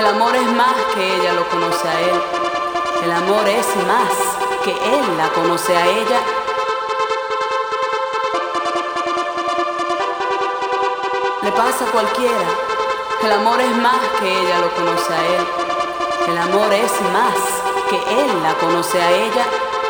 El amor es más que ella lo conoce a él. El amor es más que él la conoce a ella. Le pasa a cualquiera. El amor es más que ella lo conoce a él. El amor es más que él la conoce a ella.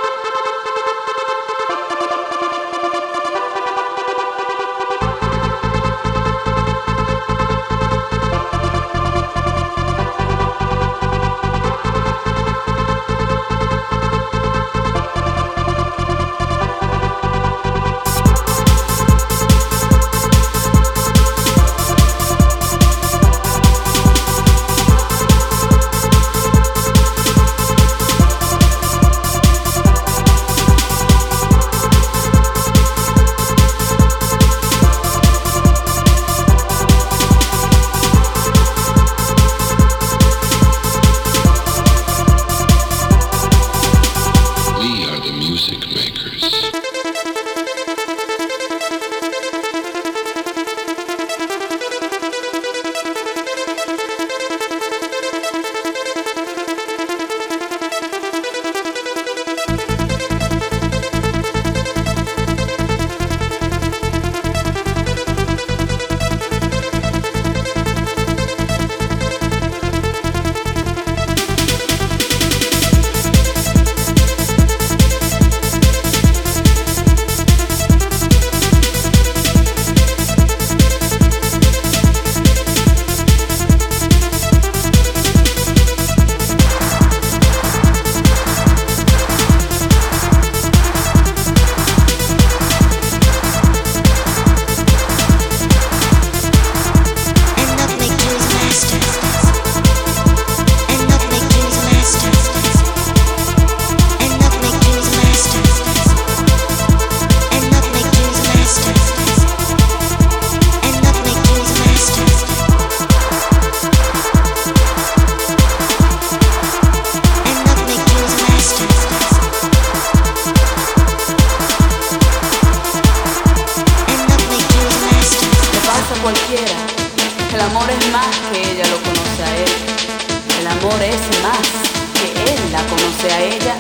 Cualquiera. El amor es más que ella lo conoce a él. El amor es más que él la conoce a ella.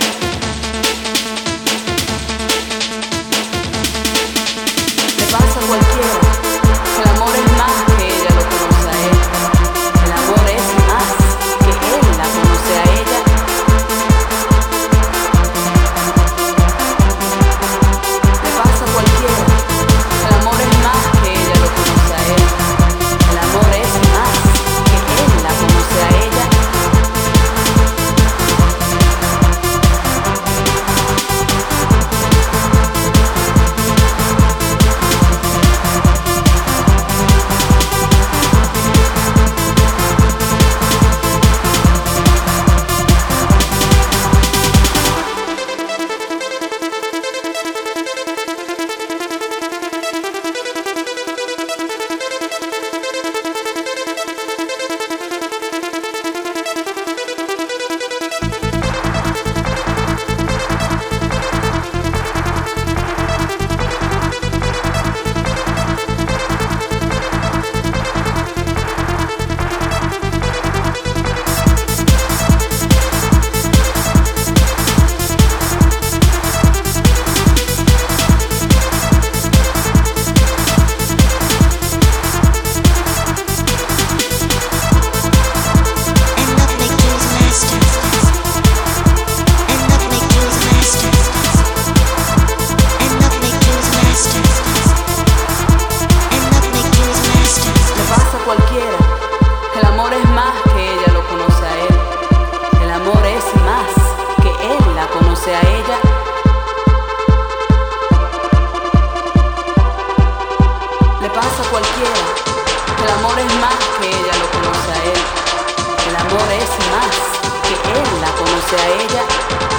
Le pasa a cualquiera. El amor es más que ella lo conoce a él. El amor es más que él la conoce a ella. Le pasa a cualquiera. El amor es más que ella lo conoce a él. El amor es más que él la conoce a ella. Cualquiera. El amor es más que ella lo conoce a él. El amor es más que él la conoce a ella. Le pasa a cualquiera. El amor es más que ella lo conoce a él. El amor es más que él la conoce a ella.